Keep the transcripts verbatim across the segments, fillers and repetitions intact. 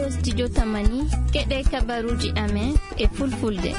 ɗo studio Tamani keɗe kabaruji amen e fulfulde.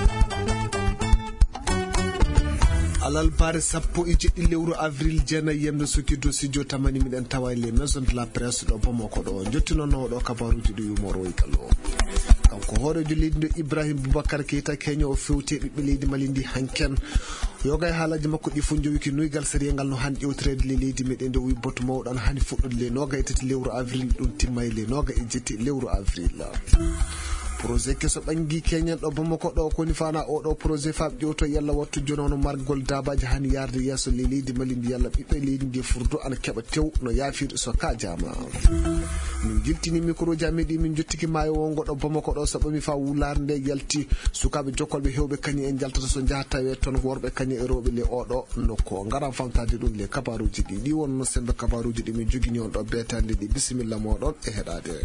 alal bare sappo e jeɗɗi lewru avril jeenayi yemde suki do studio Tamani miɗen tawa les maisons de la presse ɗo Bamako ɗo jottinono ɗo kabaruji ɗo yumoro e kallo kanko horejo leydi ndo Ibrahim Boubacar Keita keño o fewte ɓiɓɓe leydi Mali ndi hanken yoga e haalaji makko ɗi fu jowiki nuygal sariyagal no hani ƴewtorede le leydi meɗen nde wi bottu mawɗo hani fuɗɗude le noga e tati lewru avril ɗum timma le noga e jetti lewru avril. projet keso ɓangi keñen ɗo Bamako ɗo koni fana oɗo projet fab ƴewto yalla wattu jonono margol dabaji hani yarde yesso le leydi Mali ndi yalla ɓiɓɓe leydi ndi furdo ana keɓa tew no yaafiri so ka jama. min jiltini micro jami ɗi min jottiki maayo wongo ɗo Bamako ɗo saɓami fa wulare nde yalti sukaɓe jokkolɓe hewɓe kañi en jaltata so jaha tawe toon worɓe kañi e rewɓe le oɗo nokko garan famtade ɗum le kabaruji ɗi ɗi wonno sembe kabaruji ɗi min jogini on ɗo betande ɗi bisimilla moɗon e heɗade.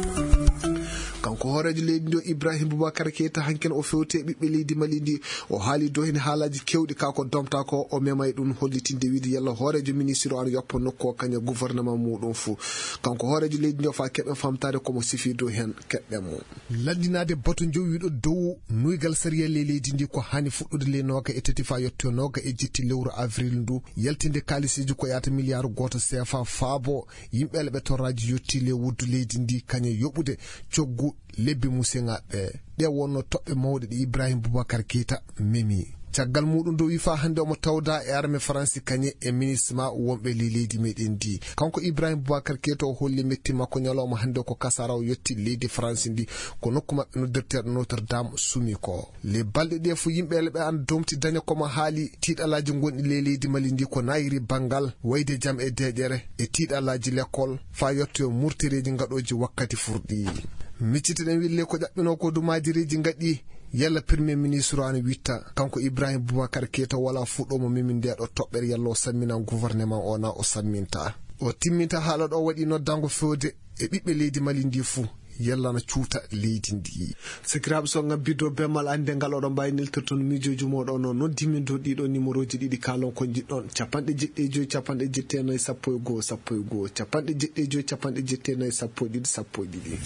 kanko horejo leydi ndo Ibrahim Boubacar Keita hanken o fewte ɓiɓɓe leydi Mali ndi o haali do hen haalaji kewɗi kako domta ko o memay ɗum hollitinde wiide yalla horejo ministre o an yoppa nokko kaña gouvernement muɗum fou kanko horejo leydi ndi o fa keɓen famtade komo sifi do hen keɓɓen mo landinade bato jowiɗo dow nuygal sariya le leydi ndi ko hani fuɗɗude le noga e tati fa yetto noga e jetti lewru avril ndu yaltinde kalisiji ko yata milliard goto C F A faabo yimɓele ɓe torraji yetti le wuddu leydi ndi kaña yoɓude coggu lebbi museŋaɓe ɗe wonno toɓɓe mawɗe ɗe Ibrahim Boubacar Keita memi caggal muɗum do wi fa hande omo tawda e armée France kañe e ministre ma wonɓe le leydi meɗen ndi kanko Ibrahim Boubacar Keita o holli metti makko ñalawma hande ko kasara o yetti leydi France ndi ko nokku mabɓe noddirteɗo Notre Dame sumi ko le balɗe ɗe fu yimɓele ɓe an domti daña komo haali tiiɗalaji gonɗi le leydi Mali ndi ko nayiri banggal wayde jaam e deƴere e tiiɗalaji l'école fa yetto murtireji gaɗoji wakkati furɗi miccitiɗen wille ko ƴaɓɓino ko dumajireji gaɗi yalla premier ministre an witta kanko Ibrahim Boubacar Keita wala fuɗɗomo mimin ndeɗo toɓɓere yalla o sammina gouvernement o na o samminta o timminta haala ɗo waɗi noddango fewde e ɓiɓɓe leydi Mali ndi fuu yalla na cuuta leydi ndi sikiraɓe so ngabbido bemal ande ngal oɗo mbawi neltorton mijoji moɗon no noddimin dow ɗiɗo numéroji ɗiɗi kalon ko jiɗɗon capanɗe jeɗɗi e joyi capanɗe jetti e nayyi sappo e goho sappo e goho capanɗe jeɗɗi e joyi capanɗe jetti e nayyi sappo e ɗiɗi sappo e ɗiɗi.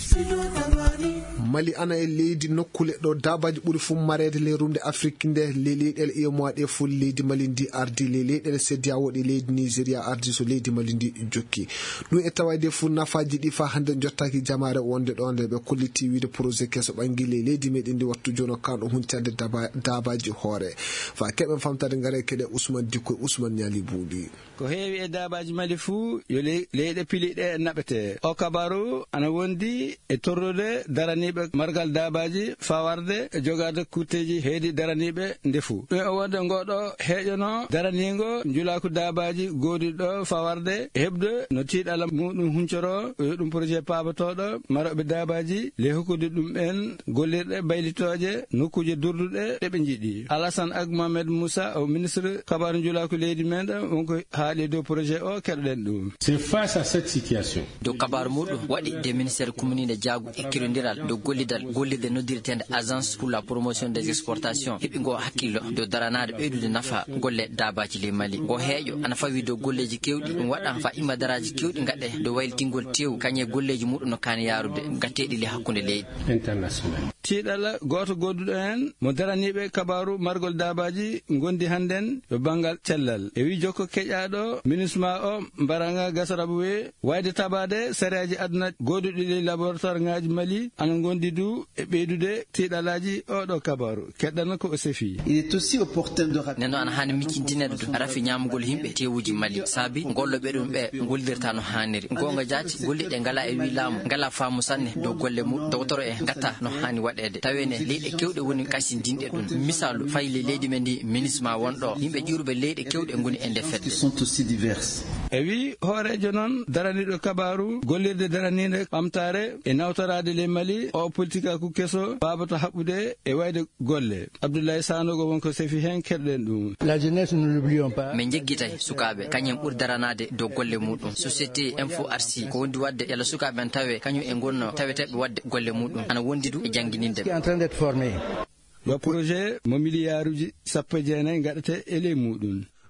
Mali ana e leydi nokkule ɗo dabaji ɓuuri fu marede le rumde Afrique nde le leyɗele E M O A ɗe ful leydi Mali ndi ardi le leyɗele C D A O ɗe leydi Nigeria ardi so leydi Mali ndi jokki ɗum e tawade fu nafaji ɗi fa hande jottaki jamare wonde ɗo nde ɓe kolliti wiide projet keso ɓangi le leydi meɗen ndi wattu jono kanɗo huncande dabaji hoore fa keɓen famtade ngare keɗe Ousmane Dikko Ousmane Niali Buuɗi ko heewi e dabaji Mali fuu yo leyɗe piliɗe naɓete o kabaru ana wondi e torrude daraniɓe margal dabaji fawarde e jogade kurteji heedi daraniɓe ndefu ɗum o wonde ngoɗo heeƴono daranigo julaku dabaji godiɗo fawarde heɓde no tiiɗala muɗum huncoro yo ɗum projet pabatoɗo maroɓe dabaji le hokkude ɗum ɓen gollirɗe baylitoje nokkuje durduɗe ɗe ɓe jiiɗi. Alassane Ag Mohamed Moussa o ministre kabaru julaku leydi meɗen wonko haali dow projet o keɗoɗen ɗum. C'est face à cette situation dow kabaru muɗum waɗi de ministére communine jaagu ekkirodiral dow gollidal gollirde noddiretende agence pour la promotion des exportations heɓi ngo hakkillo dow daranade ɓeydude nafa golle dabaji le Mali o heeƴo ana fawi dow golleji kewɗi ɗum waɗa fa imadaraji kewɗi gaɗe dow wayltingol tew kañe golleji muɗum no kani yarude gatteɗi le hakkunde leydi international tiiɗalla goto godduɗo hen mo daraniɓe kabaru margol dabaji gondi hannden yo banggal cellal e wi jokko keƴaɗo ministre ma o mbaranga gasaraɓe we wayde tabade séréaji aduna goduɗi le laboratoire ngaji Mali ana gondi du e ɓeydude tiiɗalaji oɗo kabaru keɗɗana ko o sefi il est aussi opportun de rappeler neno ana hani mikintinede du rafi ñamgol himɓe tewuji Mali saabi golloɓe ɗum ɓe gollirta no hanniri gonga jaati golliɗe ngala e wi laamu ngala faamu sanne dow golle mum dogotoro e gatta no hani waɗede tawene leyɗe kewɗe woni kasi dinɗe ɗum misalu fayle leydi men ndi ministre ma wonɗo yimɓe ƴiruɓe leyɗe kewɗe ngoni e nde fedde sont aussi diverses e wi hoorejo noon daraniɗo kabaru gollirde daranide ɓamtare e nawtorade le Mali o politique aku keso babato haɓɓude e wayde golle Abdoulaye Sanogo wonko sefi hen keɗɗen ɗum. La jeunesse ne l'oublions pas min jeggitay sukaɓe kañum ɓuuri daranade dow golle muɗum société info R C ko wondi wadde yalla sukaɓe en tawe kañum e gonno taweteɓe wadde golle muɗum ana wondi du e jangguininde en train d'être formé yo projet mo milliarduji sappo e jeenayyi gaɗete e ley muɗum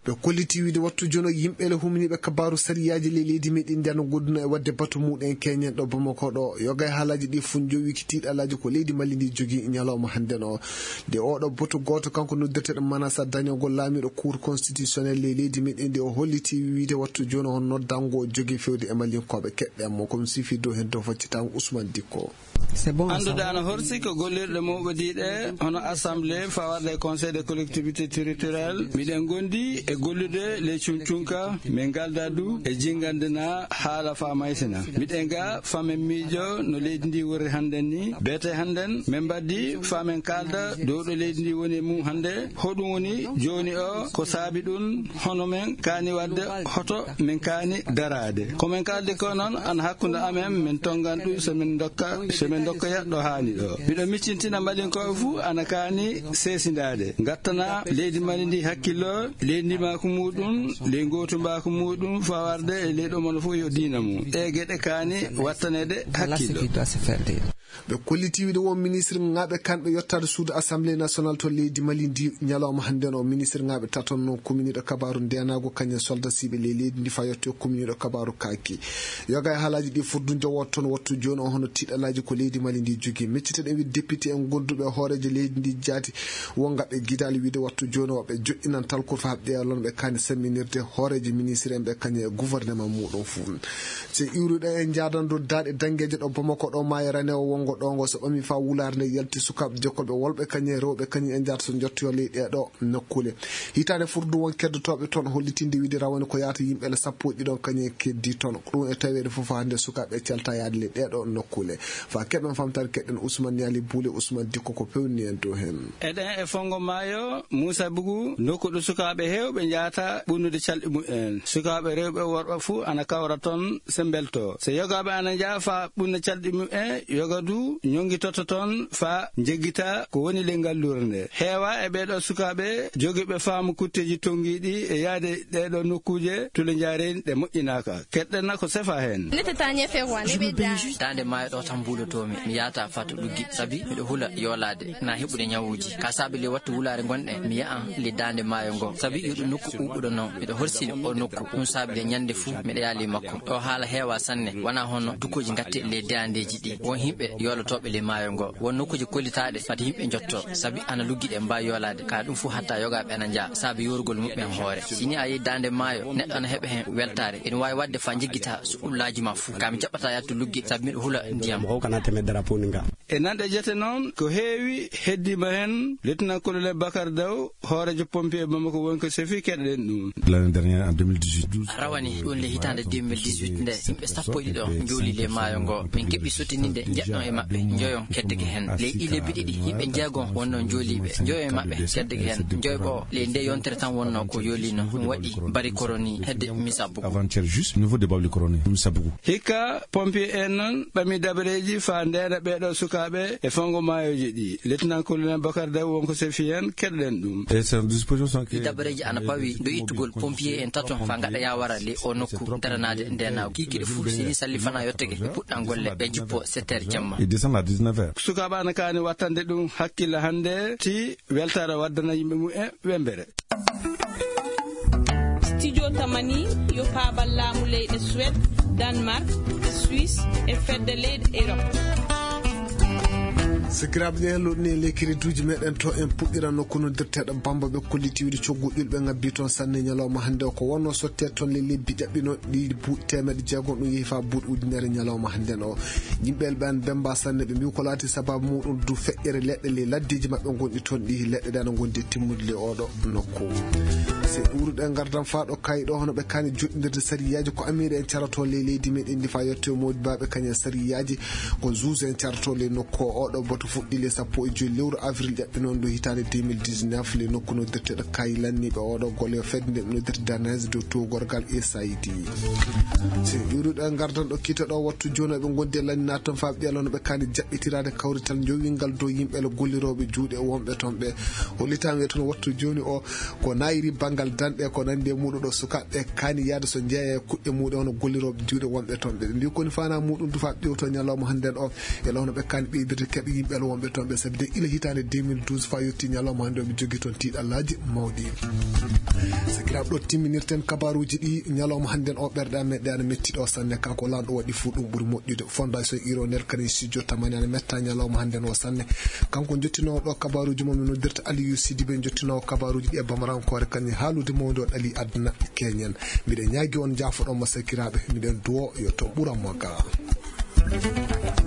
be kolliti wiide wattu jono yimɓe le humniɓe kabaru sariyaji le leydi meɗen ndi ano godduna e wadde batu muɗen keñen ɗo Bamako ɗo yoga e haalaji ɗi fun jowi kitiɗalaji ko leydi Mali ndi jogui ñalawma hande no de oɗo botu goto kanko noddeteɗo Manassa Dagnogol laamiɗo cour constitutionnel le leydi meɗen ndi o holliti wiide wattu jono hon noddango jogui fewde e malinkoɓe keɗɗenmo comme sifi dow hen dow faccitama Ousmane Dicko. Andude ana horsi ko gollirɗe mawɓediɗe hono assemblée fawarde conseil des collectivités territoriales miɗen gondi e gollude le cumcunka min galda du e jingandena haala fa maysina miɗen ga famen miijo no leydi ndi wori handen ni beete handen min mbaddi famen kalda dow ɗo leydi ndi woni mum hande hoɗum woni joni o ko saabi ɗum hono men kaani wadde hoto min kaani darade komin kaldi ko noon ana hakkude amen min tongan ɗum somin dokka somin dokka yatɗo haani ɗo miɗo miccintina malinkoɓe fuu ana kaani sesindade gattana leydi Mali ndi hakkillo leydi ndi mako muɗum ley gotu mbako muɗum fawarde e leyɗo mono fof yo diina mum e gueɗe kaani wattanede hakkillo ɓe kolliti wiide won ministre ŋaɓe kamɓe yettade suudu assemblée nationale to leydi Mali ndi ñalawma handen o ministre ŋaɓe taton noon commune ɗo kabaru ndenago kañum solda siɓe le leydi ndi fa yetto commune ɗo kabaru kaki yoga e haalaji ɗi furdu jowot toon wattu joni o hono tiɗalaji ko leydi Mali ndi jogui mecciteɗen wi député en gonduɓe hooreje leydi ndi jaati wongaɓe guidali wiide wattu joni o ɓe joƴƴinan talko fa ɓeelon ɓe kani semminirde hooreje ministre en ɓe kañum e gouvernement muɗum fuu so iwruɗe en jadando daaɗe dangueje ɗo Bamako ɗo maayo ranewo wongo ɗongo so ɓami fa wular nde yalti sukaɓe jokkolɓe wolɓe kañum e rewɓe kañum en jarta so jottoyo ley ɗeɗo nokkule hitande furdu won keddotoɓe toon hollitinde wiide rawane ko yaata yimɓele sappo ɗiɗon kañum e keddi toon ɗum e tawede foof hande sukaɓe calta yaade ley ɗeɗo nokkule fa keɓen famtare keɗɗen Ousmane Niali Boule Ousmane Dicko ko pewni en dow hen eɗen e fongo maayo Moussa Bougou nokkuɗo sukaɓe hewɓe jaata ɓunnude calɗi mumen sukaɓe rewɓe worɓe fuu ana kawra toon se belto so yogaɓe ana jaa fa ɓunna calɗi mumen yoga du ñonguitoto toon fa jeggita ko woni le ngallure nde heewa e ɓeɗo sukaɓe jogiɓe faamu kutteji tonguiɗi e yaade ɗeɗo nokkuje tule jaareni ɗe moƴƴinaka keɗɗenna ko sefa hen dande maayo ɗo tan mbuulotomi mi yata fatu ɗuggi saabi miɗo hula yolade na heɓude ñawuji ka saabi le wattu wulare gonɗe mi yahan le dande maayo ngo saabi iɗo nokku ɓuɓuɗo noon miɗo horsini o nokku ɗum saabi le ñande fuu miɗo yaali makko o haala heewa sanne wona hono dukkoji gatti le dandeji ɗi won himɓe yolotoɓe le maayo ngo won nokkuji kollitaɗe fati yimɓe jotto saabi ana luggiɗe mba yolade ka ɗum fuu hatta yogaɓe ana jaa saabi yorugol muɓɓen hoore sini a yi dande maayo neɗɗo ana heeɓa hen weltare ene wawi wadde fa jeggita suɓullaji ma fuu kam jaɓɓata yatto luggi saabi miɗo hula ndiyam e nanɗe jete noon ko heewi heddima hen lieutenant colonel Bakar Daw hoorejo pompier Bamako wonko sefi keɗɗen ɗum l'année dernière en deux mille dix-huit rawani ɗum le hitande deux mille dix-huit nde yimɓe sappo e ɗiɗo jooli le maayo ngo min keɓɓi sotininde jeɗɗon e mabɓe joyon keddege hen le ilebi ɗiɗi yimɓe jeegon wonno jooliɓe joyo e mabɓe keddege hen joyɓo le nde yontere tan wonno ko yoolino ɗum waɗi bari koroni hedde Missa Bougou avant-hier juste niveau de babli koroni Missa Bougou hikka pompier en noon ɓami dabareji fa ndena ɓeɗo sukaɓe e fongo maayoji ɗi lieutenant colonel Bakar Daw wonko sefi hen keɗɗen ɗum et c'est disposition ɗi dabareji ana pawi do ittugol pompier en taton fa gaɗa yawara le o nokku daranade ndenaw kikiɗe fuu sini salli fana yottege ɓe puɗɗan golle ɓe jippo sept heures jamma il descend à dix-neuf heures sukaɓe ana kaani wattande ɗum hakkille hande ti weltare waddana yimɓe mumen wembere studio tamani yo paabal laamu leyɗe Suède Danemark Suisse e fedde leyɗe Europe sikiraɓe ɗe loɗni lekiri duuji meɗen to en puɗɗira nokku no dirteɗo Bamba ɓe kolliti wiide cogguɗɗil ɓe ngabbi toon sanne ñalawma hande o ko wonno sotte toon le lebbi ɗaɓɓino ɗi buuɗi temeɗe jeegom ɗum yeehi fa buuɗi ujunere ñalawma handen o yimɓel ɓen bemba sanne ɓe mbi ko laati sababu muɗum du feƴƴere leɗɗe le laddeji mabɓe gonɗi toon ɗi leɗɗe ɗe ana gondi timmude le oɗo nokku se uruɗen gardan faɗo kayiɗo hono ɓe kani joɗɗidirde sariyaji ko amiri en carato le leydi meɗen ndi fa yetto modi baɓe kañen sariyaji ko juge en carato le nokku oɗo boto fuɗɗi le sappo e joyi lewru avril ƴaɓɓe noon ɗo hitande deux mille dix-neuf le nokku no dirteɗo kayi lanniɓe oɗo golle yo fedde nde no dirte danage dow to gorgal e saydi se uruɗen gardan ɗo kitaɗo wattu joni ɓe gondi e lanni naton fa ɓeelono ɓe kani jaɓɓitirade kawrital jowingal dow yimɓe le golliroɓe juuɗe wonɓe toon ɓe hollitami toon wattu joni o ko nayiri banggal dan ganɗe ko nandi e muɗum ɗo sukaɓe kani yaade so jeeya kuƴƴe muɗum ono golliroɓe juuɗe wonɓe toon ɓe ndi koni fana muɗum dufa ƴewto ñalawma hannde o e lawno ɓe kani ɓeybirde keɓe yimɓe wonɓe toon ɓe sabi de ila hitande deux mille douze fa yetti ñalawma hannde o ɓe jogui toon tiiɗallaji mawɗi sakiraɓe ɗo timminirten kabaruji ɗi ñalawma hannde o ɓerɗe amen ɗe ana mettiɗo sanne kako lanɗo waɗi fuu ɗum ɓuuri moƴƴude fondation ironel kadi studio tamani ana metta ñalawma hannde o sanne kanko jottinowo ɗo kabaruji mum no noddirta Aliou Sidibé jottinowo kabaruji ɗi e bamarankore kañum haalude mawde o ɗali aduna keñen mbiɗen ñaagui on jaafoɗonmo sakiraɓe miɗen duwo yo to ɓuranmo ga.